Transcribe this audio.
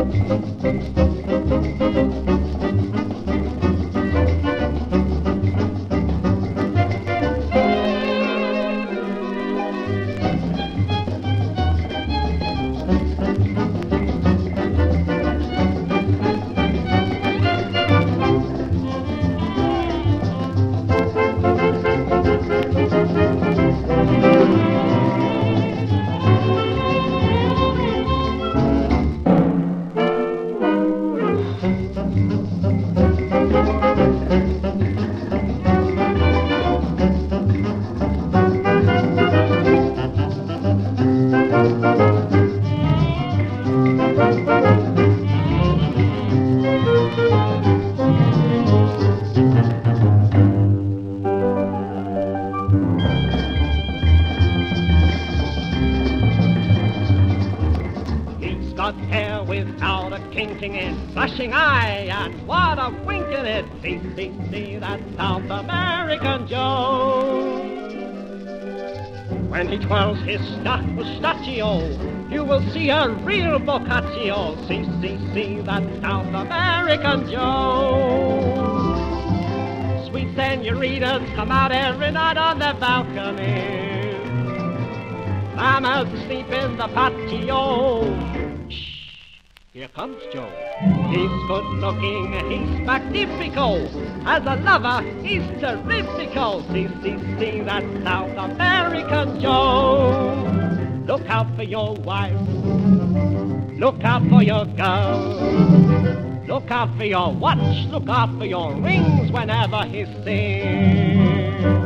Got hair without a kink in it, flashing eye, and what a wink in it. See, that South American Joe. When he twirls his mustachio, you will see a real Boccaccio. See, that South American Joe. Sweet senoritas come out every night on their balcony. Mamas sleep in the patio. Here comes Joe. He's good looking, he's magnifico. As a lover, he's terrifico. See that South American Joe. Look out for your wife. Look out for your girl. Look out for your watch. Look out for your rings whenever he sings.